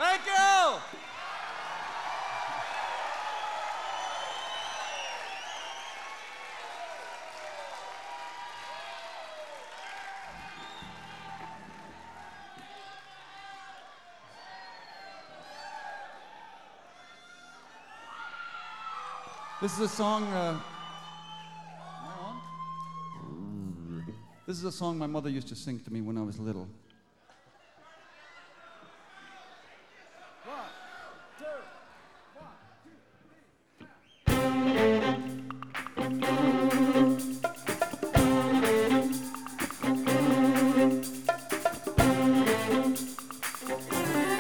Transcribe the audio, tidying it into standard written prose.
Thank you! This is a song. Am I on? This is a song my mother used to sing to me when I was little.